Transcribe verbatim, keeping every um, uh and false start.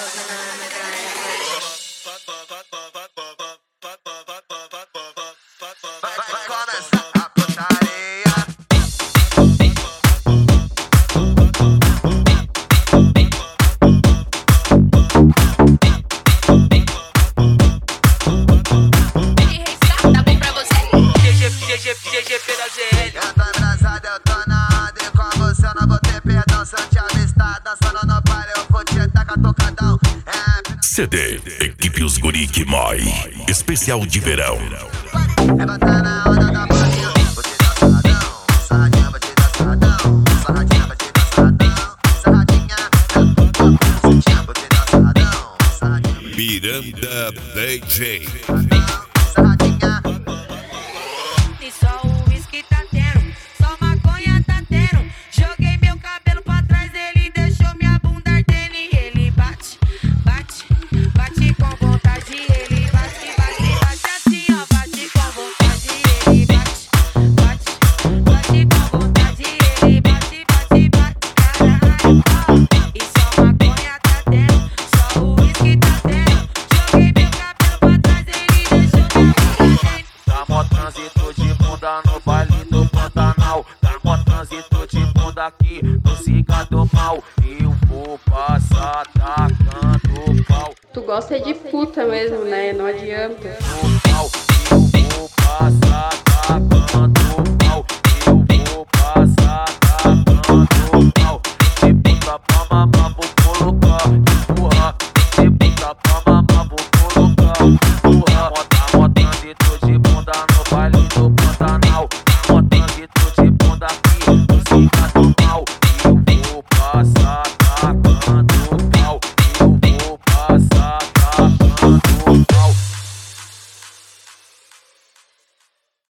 C D Equipe Os Guri que Mói especial de verão. É botar na onda da bolinha, vou te dar sarradão, sarradinha, vou te dar sarradão, sarradinha, vou te dar sarradão, sarradinha, sarradinha, vou te dar sarradão, sarradinha. Miranda D J. Sarradinha. E só o whisky tá tendo, só maconha tá tendo. Joguei meu cabelo pra trás, ele deixou minha bunda ardendo. E ele bate, bate, bate com vontade. Ele bate, bate, bate assim, ó, bate com vontade. Ele bate, bate, bate com vontade. Ele bate, bate, bate, caralho, ó. E só maconha tá tendo, só o whisky tá tendo. Joguei meu cabelo pra trás, ele deixou minha bunda ardendo. Tá mó trânsito de bunda no baile do Pantanal. Tá mó trânsito de bunda aqui no Ciga do Mal. Eu vou passar tacando pau. Tu gosta de puta mesmo, né? Não adianta. No pau. Eu vou passar tacando pau. Eu vou passar tacando pau. De puta pra mamar, vou colocar. Empurra. De puta pra mamar, vou colocar. Empurra. Tá mó trânsito de bunda no baile do Pantanal. Tá mó trânsito de bunda aqui no Ciga do Mal. Eu vou passar tacando